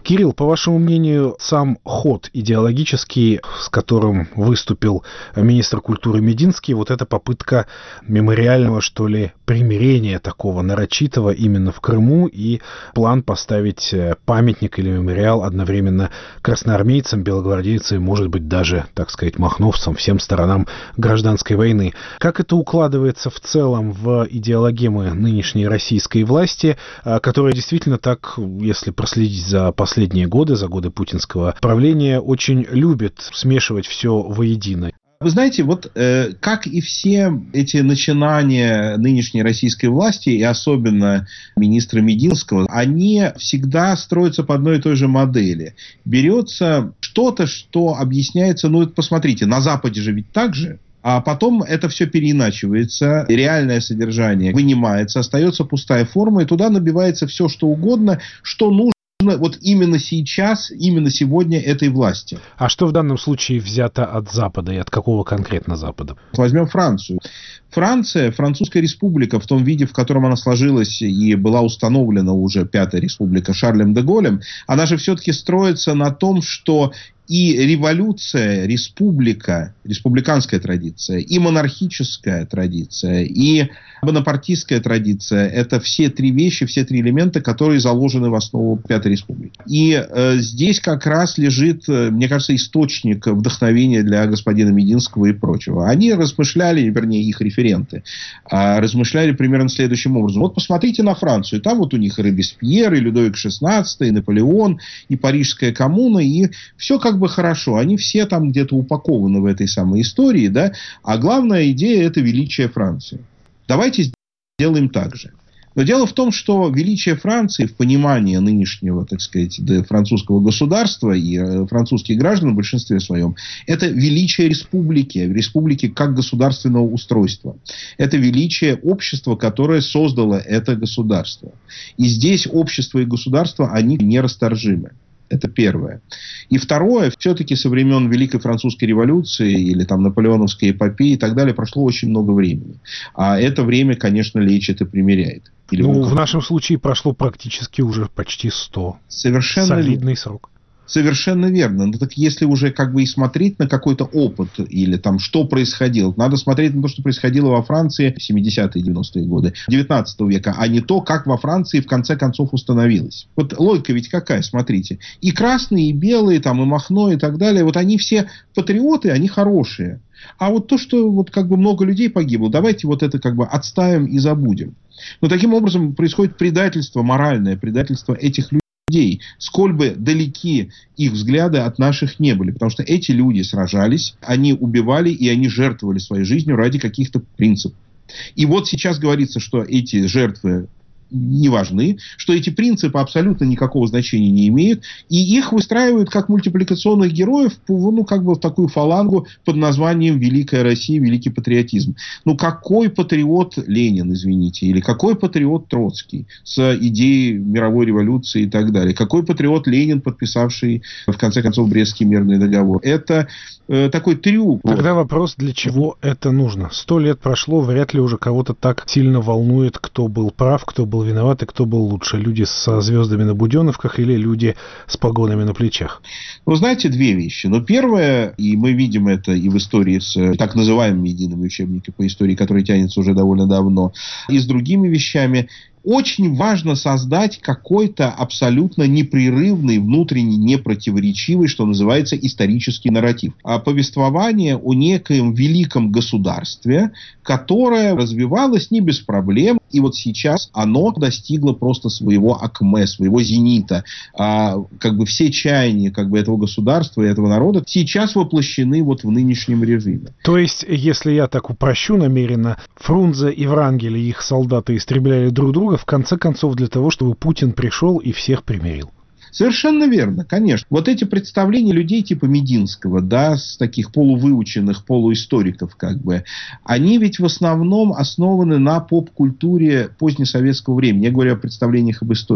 Кирилл, по вашему мнению, сам ход идеологический, с которым выступил министр культуры Мединский, вот эта попытка мемориального, что ли, примирения такого нарочитого именно в Крыму и план поставить памятник или мемориал одновременно красноармейцам, белогвардейцам и, может быть, даже, так сказать, махновцам, всем сторонам гражданской войны. Как это укладывается в целом в идеологемы нынешней российской власти, которая действительно так, если проследить за последние годы, за годы путинского правления, очень любит смешивать все воедино? Вы знаете, вот э, как и все эти начинания нынешней российской власти, и особенно министра Мединского, они всегда строятся по одной и той же модели. Берется что-то, что объясняется, ну, посмотрите, на Западе же ведь так же. А потом это все переиначивается, реальное содержание вынимается, остается пустая форма, и туда набивается все, что угодно, что нужно вот именно сейчас, именно сегодня этой власти. А что в данном случае взято от Запада и от какого конкретно Запада? Возьмем Францию. Франция, Французская республика в том виде, в котором она сложилась и была установлена уже Пятая республика Шарлем де Голлем, она же все-таки строится на том, что и революция, республика, республиканская традиция, и монархическая традиция, и бонапартистская традиция – это все три вещи, все три элемента, которые заложены в основу Пятой республики. И э, здесь как раз лежит, мне кажется, источник вдохновения для господина Мединского и прочего. Они размышляли, вернее, их референты, э, размышляли примерно следующим образом. Вот посмотрите на Францию. Там вот у них и Робеспьер, и Людовик шестнадцатый, и Наполеон, и Парижская коммуна, и все как бы хорошо. Они все там где-то упакованы в этой самой истории, да, а главная идея – это величие Франции. Давайте сделаем так же. Но дело в том, что величие Франции в понимании нынешнего, так сказать, французского государства и французских граждан в большинстве своем, это величие республики, республики как государственного устройства. Это величие общества, которое создало это государство. И здесь общество и государство, они нерасторжимы. Это первое. И второе, все-таки со времен Великой Французской революции или там Наполеоновской эпопеи и так далее прошло очень много времени. А это время, конечно, лечит и примиряет. Или ну, вот... в нашем случае прошло практически уже почти сто. Совершенно солидный верно. срок. Совершенно верно. Ну, так если уже как бы и смотреть на какой-то опыт или там что происходило, надо смотреть на то, что происходило во Франции в семидесятые и девяностые годы девятнадцатого века, а не то, как во Франции в конце концов установилось. Вот логика ведь какая, смотрите. И красные, и белые, там, и Махно, и так далее, вот они все патриоты, они хорошие. А вот то, что вот как бы много людей погибло, давайте вот это как бы отставим и забудем. Но таким образом происходит предательство, моральное предательство этих людей. людей, сколь бы далеки их взгляды от наших не были. Потому что эти люди сражались, они убивали и они жертвовали своей жизнью ради каких-то принципов. И вот сейчас говорится, что эти жертвы не важны, что эти принципы абсолютно никакого значения не имеют, и их выстраивают как мультипликационных героев, ну, как бы в такую фалангу под названием «Великая Россия», «Великий патриотизм». Ну, какой патриот Ленин, извините, или какой патриот Троцкий с идеей мировой революции и так далее? Какой патриот Ленин, подписавший, в конце концов, Брестский мирный договор? Это э, такой трюк. Тогда вопрос, для чего это нужно? Сто лет прошло, вряд ли уже кого-то так сильно волнует, кто был прав, кто был виноват и кто был лучше. Люди со звездами на буденовках или люди с погонами на плечах? Вы знаете, две вещи. Но первое, и мы видим это и в истории с так называемыми едиными учебниками по истории, которые тянутся уже довольно давно, и с другими вещами, очень важно создать какой-то абсолютно непрерывный, внутренне непротиворечивый, что называется, исторический нарратив. А повествование о некоем великом государстве, которое развивалось не без проблем, и вот сейчас оно достигло просто своего акме, своего зенита. А, как бы все чаяния как бы, этого государства и этого народа сейчас воплощены вот в нынешнем режиме. То есть, если я так упрощу намеренно, Фрунзе и Врангель и их солдаты истребляли друг друга, в конце концов, для того, чтобы Путин пришел и всех примирил. Совершенно верно, конечно. Вот эти представления людей типа Мединского, да, с таких полувыученных полуисториков, как бы, они ведь в основном основаны на поп-культуре позднесоветского времени. Я говорю о представлениях об истории.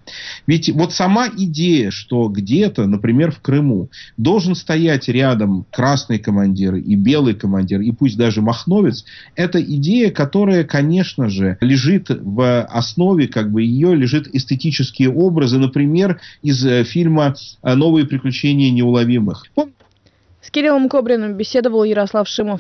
Ведь вот сама идея, что где-то, например, в Крыму, должен стоять рядом красный командир и белый командир, и пусть даже махновец, это идея, которая, конечно же, лежит в основе, как бы ее лежит эстетические образы, например, из фильма «Новые приключения неуловимых». С Кириллом Кобриным беседовал Ярослав Шимов.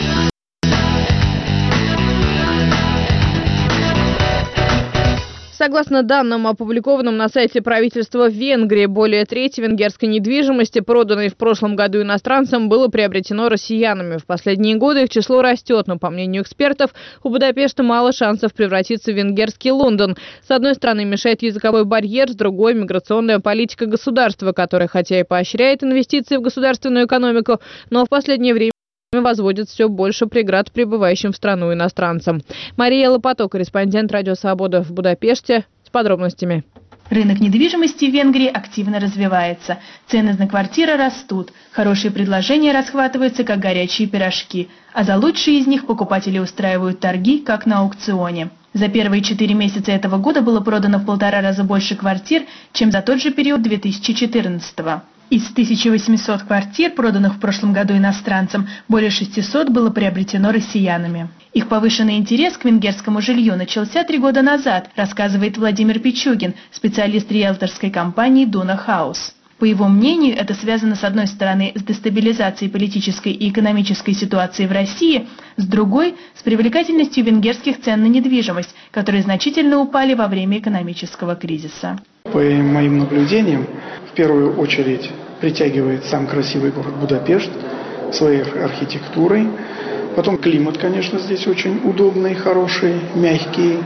Согласно данным, опубликованным на сайте правительства Венгрии, более трети венгерской недвижимости, проданной в прошлом году иностранцам, было приобретено россиянами. В последние годы их число растет, но, по мнению экспертов, у Будапешта мало шансов превратиться в венгерский Лондон. С одной стороны, мешает языковой барьер, с другой – миграционная политика государства, которая хотя и поощряет инвестиции в государственную экономику, но в последнее время возводит все больше преград прибывающим в страну иностранцам. Мария Лопато, корреспондент «Радио Свобода» в Будапеште, с подробностями. Рынок недвижимости в Венгрии активно развивается. Цены на квартиры растут. Хорошие предложения расхватываются, как горячие пирожки. А за лучшие из них покупатели устраивают торги, как на аукционе. За первые четыре месяца этого года было продано в полтора раза больше квартир, чем за тот же период две тысячи четырнадцатого. Из тысячи восьмисот квартир, проданных в прошлом году иностранцам, более шестисот было приобретено россиянами. Их повышенный интерес к венгерскому жилью начался три года назад, рассказывает Владимир Пичугин, специалист риэлторской компании «Дуна Хаус». По его мнению, это связано, с одной стороны, с дестабилизацией политической и экономической ситуации в России, с другой – с привлекательностью венгерских цен на недвижимость, которые значительно упали во время экономического кризиса. По моим наблюдениям, в первую очередь притягивает сам красивый город Будапешт своей архитектурой. Потом климат, конечно, здесь очень удобный, хороший, мягкий.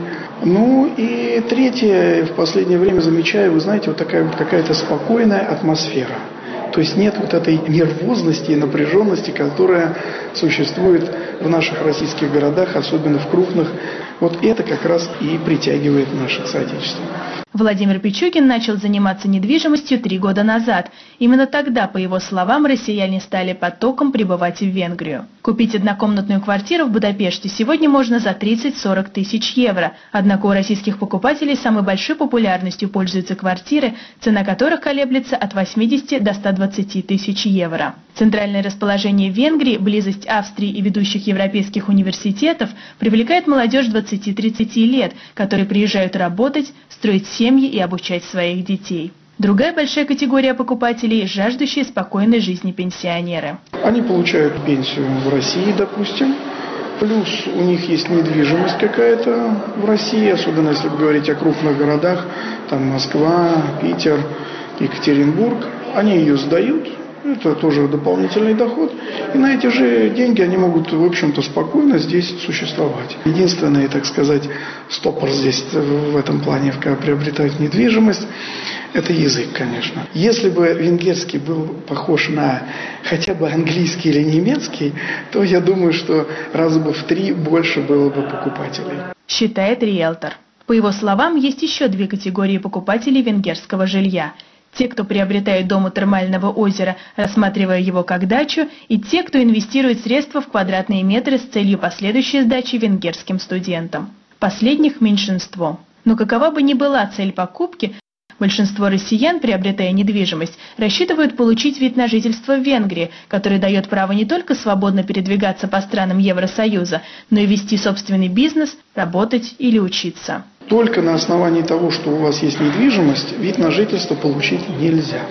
Ну и третье, в последнее время замечаю, вы знаете, вот такая вот какая-то спокойная атмосфера. То есть нет вот этой нервозности и напряженности, которая существует в наших российских городах, особенно в крупных. Вот это как раз и притягивает наших соотечественников. Владимир Пичугин начал заниматься недвижимостью три года назад. Именно тогда, по его словам, россияне стали потоком прибывать в Венгрию. Купить однокомнатную квартиру в Будапеште сегодня можно за тридцать-сорок тысяч евро. Однако у российских покупателей самой большой популярностью пользуются квартиры, цена которых колеблется от восьмидесяти до ста двадцати тысяч евро. Центральное расположение Венгрии, близость Австрии и ведущих европейских университетов привлекает молодежь двадцати-тридцати лет, которые приезжают работать, строить семьи и обучать своих детей. Другая большая категория покупателей – жаждущие спокойной жизни пенсионеры. Они получают пенсию в России, допустим, плюс у них есть недвижимость какая-то в России, особенно если говорить о крупных городах, там Москва, Питер, Екатеринбург. Они ее сдают. Это тоже дополнительный доход. И на эти же деньги они могут, в общем-то, спокойно здесь существовать. Единственный, так сказать, стопор здесь в этом плане, когда приобретают недвижимость, это язык, конечно. Если бы венгерский был похож на хотя бы английский или немецкий, то я думаю, что раза бы в три больше было бы покупателей. Считает риэлтор. По его словам, есть еще две категории покупателей венгерского жилья. Те, кто приобретает дом у термального озера, рассматривая его как дачу, и те, кто инвестирует средства в квадратные метры с целью последующей сдачи венгерским студентам. Последних меньшинство. Но какова бы ни была цель покупки, большинство россиян, приобретая недвижимость, рассчитывают получить вид на жительство в Венгрии, который дает право не только свободно передвигаться по странам Евросоюза, но и вести собственный бизнес, работать или учиться. Только на основании того, что у вас есть недвижимость, вид на жительство получить нельзя.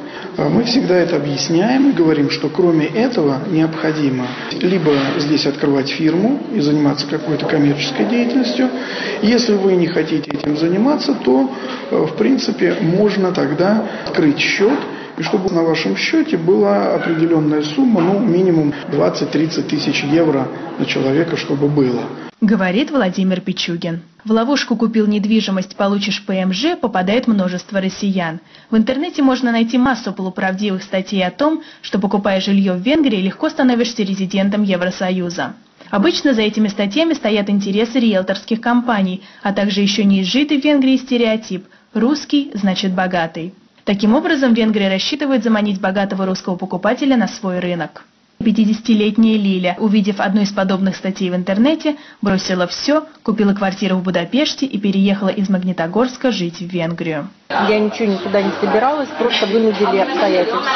Мы всегда это объясняем и говорим, что кроме этого необходимо либо здесь открывать фирму и заниматься какой-то коммерческой деятельностью. Если вы не хотите этим заниматься, то, в принципе, можно тогда открыть счет, и чтобы на вашем счете была определенная сумма, ну, минимум двадцать-тридцать тысяч евро на человека, чтобы было. Говорит Владимир Пичугин. В ловушку «купил недвижимость, получишь ПМЖ» попадает множество россиян. В интернете можно найти массу полуправдивых статей о том, что, покупая жилье в Венгрии, легко становишься резидентом Евросоюза. Обычно за этими статьями стоят интересы риэлторских компаний, а также еще неизжитый в Венгрии стереотип «русский значит богатый». Таким образом, Венгрия рассчитывает заманить богатого русского покупателя на свой рынок. пятидесятилетняя Лиля, увидев одну из подобных статей в интернете, бросила все, купила квартиру в Будапеште и переехала из Магнитогорска жить в Венгрию. Я ничего никуда не собиралась, просто вынудили обстоятельства.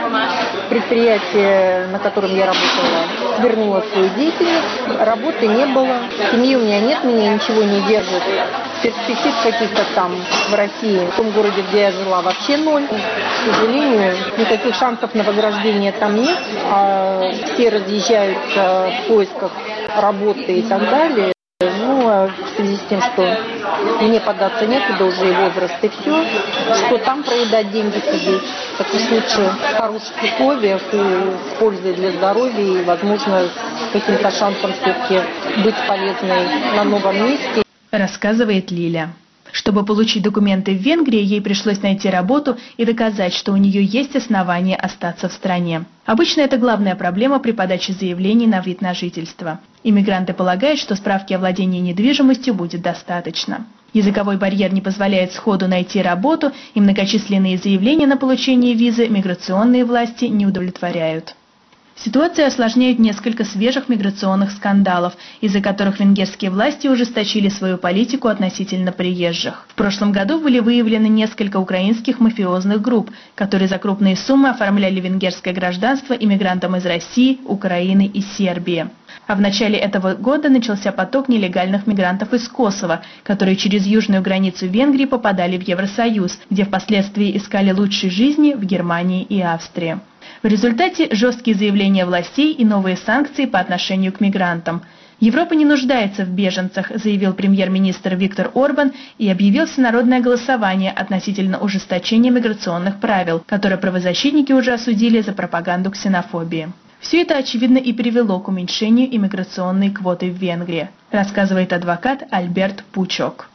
Предприятие, на котором я работала, свернуло свою деятельность, работы не было, семьи у меня нет, меня ничего не держит. Перспектив каких-то там в России, в том городе, где я жила, вообще ноль. К сожалению, никаких шансов на возрождение там нет, а все разъезжаются в поисках работы и так далее. Ну, а в связи с тем, что мне податься некуда, уже и возраст, и все, что там проедать деньги сидеть, так уж лучше в хороших условиях и с пользой для здоровья, и, возможно, с каким-то шансом все-таки быть полезной на новом месте. Рассказывает Лиля. Чтобы получить документы в Венгрии, ей пришлось найти работу и доказать, что у нее есть основания остаться в стране. Обычно это главная проблема при подаче заявлений на вид на жительство. Иммигранты полагают, что справки о владении недвижимостью будет достаточно. Языковой барьер не позволяет сходу найти работу, и многочисленные заявления на получение визы миграционные власти не удовлетворяют. Ситуацию осложняют несколько свежих миграционных скандалов, из-за которых венгерские власти ужесточили свою политику относительно приезжих. В прошлом году были выявлены несколько украинских мафиозных групп, которые за крупные суммы оформляли венгерское гражданство иммигрантам из России, Украины и Сербии. А в начале этого года начался поток нелегальных мигрантов из Косово, которые через южную границу Венгрии попадали в Евросоюз, где впоследствии искали лучшей жизни в Германии и Австрии. В результате жесткие заявления властей и новые санкции по отношению к мигрантам. Европа не нуждается в беженцах, заявил премьер-министр Виктор Орбан и объявил всенародное голосование относительно ужесточения миграционных правил, которое правозащитники уже осудили за пропаганду ксенофобии. Все это, очевидно, и привело к уменьшению иммиграционной квоты в Венгрии, рассказывает адвокат Альберт Пучок.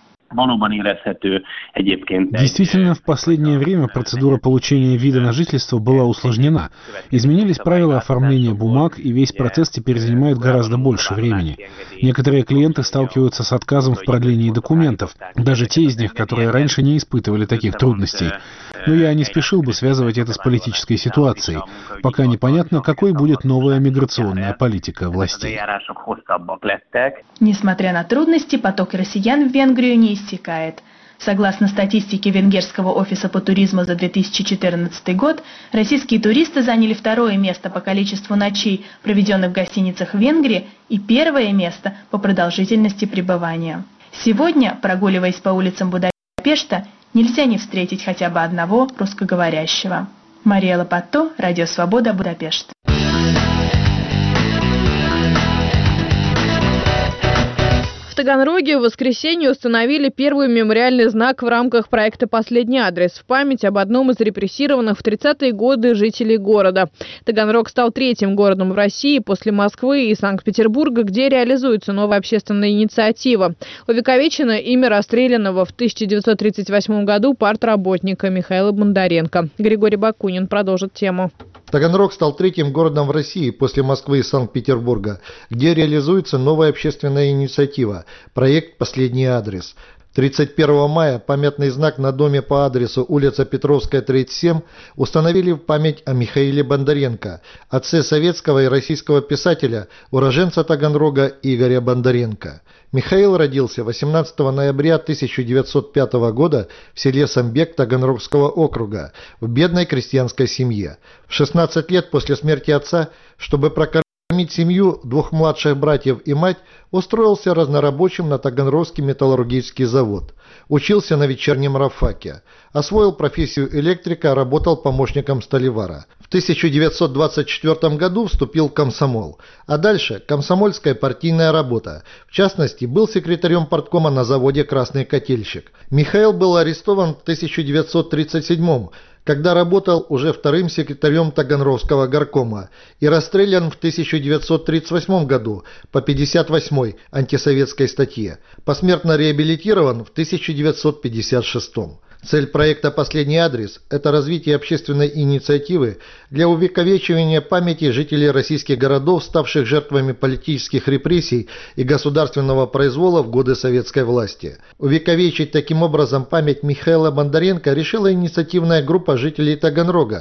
Действительно, в последнее время процедура получения вида на жительство была усложнена. Изменились правила оформления бумаг, и весь процесс теперь занимает гораздо больше времени. Некоторые клиенты сталкиваются с отказом в продлении документов, даже те из них, которые раньше не испытывали таких трудностей. Но я не спешил бы связывать это с политической ситуацией. Пока непонятно, какой будет новая миграционная политика властей. Несмотря на трудности, поток россиян в Венгрию не истекает. Согласно статистике Венгерского офиса по туризму за две тысячи четырнадцатый год, российские туристы заняли второе место по количеству ночей, проведенных в гостиницах в Венгрии, и первое место по продолжительности пребывания. Сегодня, прогуливаясь по улицам Будапешта, нельзя не встретить хотя бы одного русскоговорящего. Мария Лопатто, Радио Свобода, Будапешт. В Таганроге в воскресенье установили первый мемориальный знак в рамках проекта «Последний адрес» в память об одном из репрессированных в тридцатые годы жителей города. Таганрог стал третьим городом в России после Москвы и Санкт-Петербурга, где реализуется новая общественная инициатива. Увековечено имя расстрелянного в тысяча девятьсот тридцать восьмом году партработника Михаила Бондаренко. Григорий Бакунин продолжит тему. Таганрог стал третьим городом в России после Москвы и Санкт-Петербурга, где реализуется новая общественная инициатива – проект «Последний адрес». тридцать первого мая памятный знак на доме по адресу улица Петровская, тридцать семь установили в память о Михаиле Бондаренко, отце советского и российского писателя, уроженца Таганрога Игоря Бондаренко. Михаил родился восемнадцатого ноября тысяча девятьсот пятого года в селе Самбек Таганрогского округа в бедной крестьянской семье. В шестнадцать лет после смерти отца, чтобы прокормить семью, двух младших братьев и мать, устроился разнорабочим на Таганрогский металлургический завод. Учился на вечернем рабфаке. Освоил профессию электрика, работал помощником столевара. В тысяча девятьсот двадцать четвёртом году вступил в комсомол. А дальше комсомольская партийная работа. В частности, был секретарем парткома на заводе «Красный котельщик». Михаил был арестован в тысяча девятьсот тридцать седьмом, когда работал уже вторым секретарем Таганрогского горкома, и расстрелян в тысяча девятьсот тридцать восьмом году по пятьдесят восьмой антисоветской статье, посмертно реабилитирован в тысяча девятьсот пятьдесят шестом. Цель проекта «Последний адрес» – это развитие общественной инициативы для увековечивания памяти жителей российских городов, ставших жертвами политических репрессий и государственного произвола в годы советской власти. Увековечить таким образом память Михаила Бондаренко решила инициативная группа жителей Таганрога,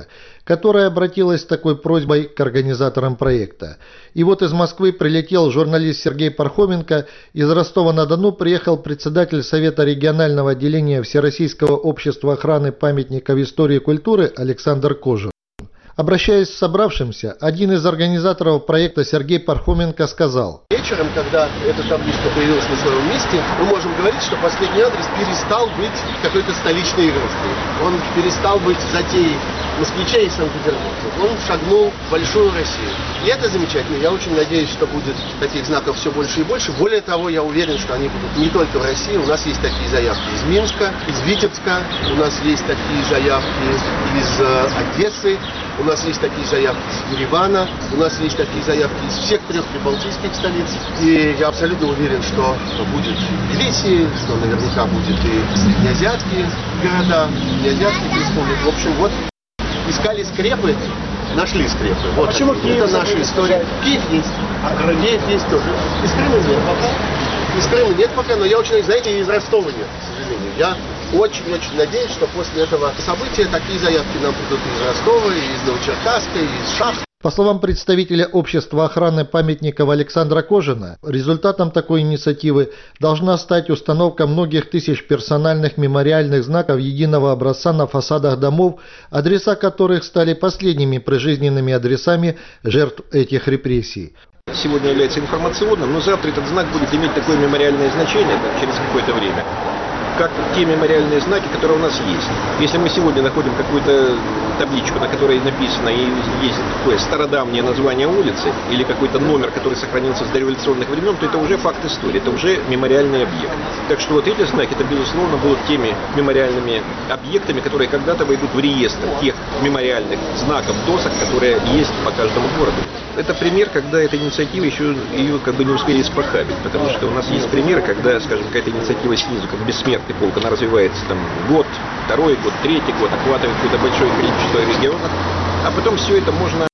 которая обратилась с такой просьбой к организаторам проекта. И вот из Москвы прилетел журналист Сергей Пархоменко, из Ростова-на-Дону приехал председатель Совета регионального отделения Всероссийского общества охраны памятников истории и культуры Александр Кожин. Обращаясь к собравшимся, один из организаторов проекта Сергей Пархоменко сказал: вечером, когда эта табличка появилась на своем месте, мы можем говорить, что последний адрес перестал быть какой-то столичной игрушкой. Он перестал быть затеей москвичей и Санкт-Петербурга. Он шагнул в большую Россию. И это замечательно. Я очень надеюсь, что будет таких знаков все больше и больше. Более того, я уверен, что они будут не только в России. У нас есть такие заявки из Минска, из Витебска, у нас есть такие заявки из э, Одессы, у нас есть такие заявки из Еревана, у нас есть такие заявки из всех трех прибалтийских столиц. И я абсолютно уверен, что будет в Тбилиси, что наверняка будет и среднеазиатские города, среднеазиатских республик. В общем, вот искали скрепы, нашли скрепы. Вот почему они. Это наша история. Киев есть, а Киев есть тоже. Из Крыма нет пока. Из Крыма нет пока, но я очень, знаете, из Ростова нет, к сожалению. Я очень-очень надеюсь, что после этого события такие заявки нам придут из Ростова, из Новочеркасска, из Шахты. По словам представителя общества охраны памятников Александра Кожина, результатом такой инициативы должна стать установка многих тысяч персональных мемориальных знаков единого образца на фасадах домов, адреса которых стали последними прижизненными адресами жертв этих репрессий. Сегодня является информационным, но завтра этот знак будет иметь такое мемориальное значение так, через какое-то время, как те мемориальные знаки, которые у нас есть. Если мы сегодня находим какую-то табличку, на которой написано и есть такое стародавнее название улицы или какой-то номер, который сохранился с дореволюционных времен, то это уже факт истории, это уже мемориальный объект. Так что вот эти знаки, это безусловно будут теми мемориальными объектами, которые когда-то войдут в реестр тех мемориальных знаков, досок, которые есть по каждому городу. Это пример, когда эта инициатива еще ее как бы не успели испохабить, потому что у нас есть примеры, когда, скажем, какая-то инициатива снизу, как бессмертный полк, она развивается там год, второй год, третий год, охватывает какое-то большое количество регионов, а потом все это можно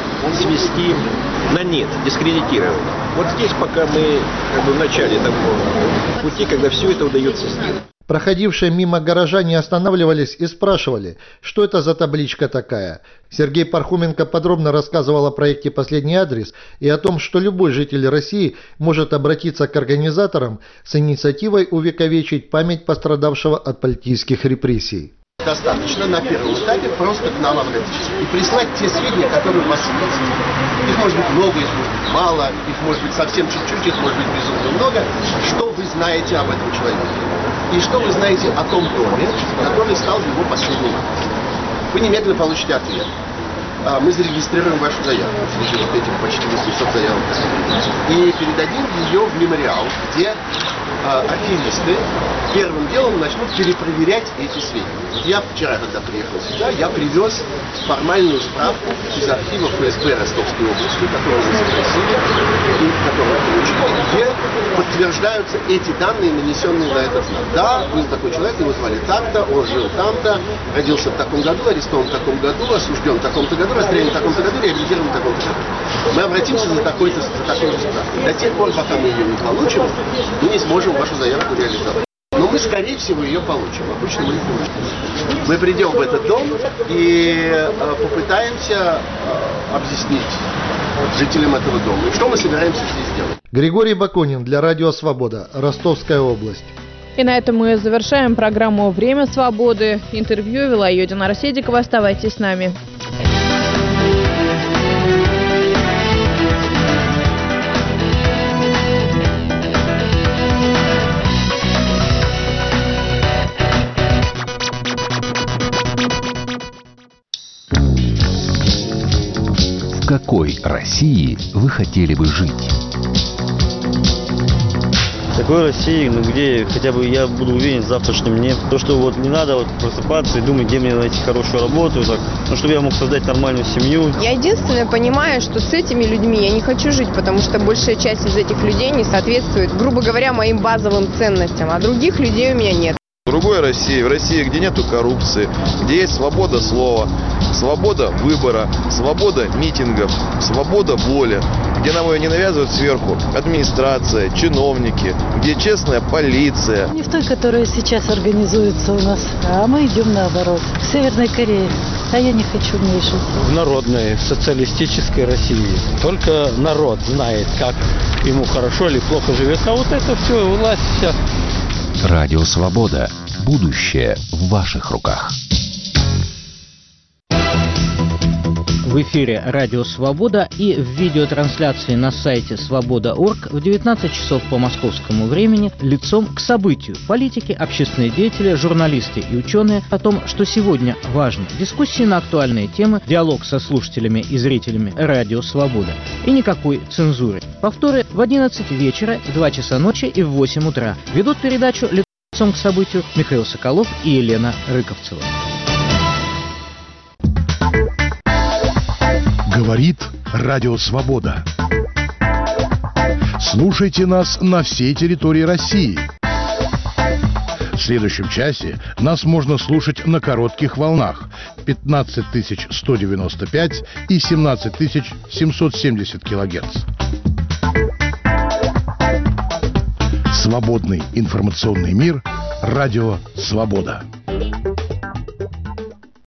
свести на нет, дискредитировать. Вот здесь пока мы как бы в начале того пути, когда все это удается сделать. Проходившие мимо горожане останавливались и спрашивали, что это за табличка такая. Сергей Пархоменко подробно рассказывал о проекте «Последний адрес» и о том, что любой житель России может обратиться к организаторам с инициативой увековечить память пострадавшего от политических репрессий. Достаточно на первом этапе просто к нам обратиться и прислать те сведения, которые у вас есть. Их может быть много, их может быть мало, их может быть совсем чуть-чуть, их может быть безумно много. Что вы знаете об этом человеке? И что вы знаете о том доме, который стал его последним адресом? Вы немедленно получите ответ. Мы зарегистрируем вашу заявку среди вот этих почти восьмисот заявок и передадим ее в мемориал, где архивисты первым делом начнут перепроверять эти сведения. Я вчера, когда приехал сюда, я привез формальную справку из архива ФСБ Ростовской области, которую мы запросили и которую получили, где подтверждаются эти данные, нанесенные на этот знак. Да, был такой человек, его звали так-то, он жил там-то, родился в таком году, арестован в таком году, осужден в таком-то году, расстрелян в таком-то году, реабилитирован в таком-то году. Мы обратимся за такой-то, за такой-то справкой. До тех пор, пока мы ее не получим, мы не сможем вашу заявку реализовать. Но мы, скорее всего, ее получим. Обычно мы не получим. Мы придем в этот дом и э, попытаемся э, объяснить жителям этого дома, что мы собираемся здесь делать. Григорий Бакунин для Радио Свобода, Ростовская область. И на этом мы завершаем программу «Время свободы». Интервью вела ее Динара Седикова. Оставайтесь с нами. В какой России вы хотели бы жить? В такой России, ну где хотя бы я буду уверен в завтрашнем дне. То, что вот не надо вот просыпаться и думать, где мне найти хорошую работу, так, ну, чтобы я мог создать нормальную семью. Я единственное понимаю, что с этими людьми я не хочу жить, потому что большая часть из этих людей не соответствует, грубо говоря, моим базовым ценностям, а других людей у меня нет. В другой России, в России, где нету коррупции, где есть свобода слова, свобода выбора, свобода митингов, свобода воли, где нам ее не навязывают сверху администрация, чиновники, где честная полиция. Не в той, которая сейчас организуется у нас, а мы идем наоборот, к Северной Корее. А я не хочу в ней жить. В народной социалистической России. Только народ знает, как ему хорошо или плохо живется. А вот это все, власть вся. Радио «Свобода». Будущее в ваших руках. В эфире «Радио Свобода» и в видеотрансляции на сайте свобода точка орг в девятнадцать часов по московскому времени лицом к событию. Политики, общественные деятели, журналисты и ученые о том, что сегодня важно. Дискуссии на актуальные темы, диалог со слушателями и зрителями «Радио Свобода». И никакой цензуры. Повторы в одиннадцать вечера, в два часа ночи и в восемь утра. Ведут передачу лицом к событию Михаил Соколов и Елена Рыковцева. Говорит Радио Свобода. Слушайте нас на всей территории России. В следующем часе нас можно слушать на коротких волнах пятнадцать тысяч сто девяносто пять и семнадцать тысяч семьсот семьдесят килогерц. Свободный информационный мир. Радио Свобода.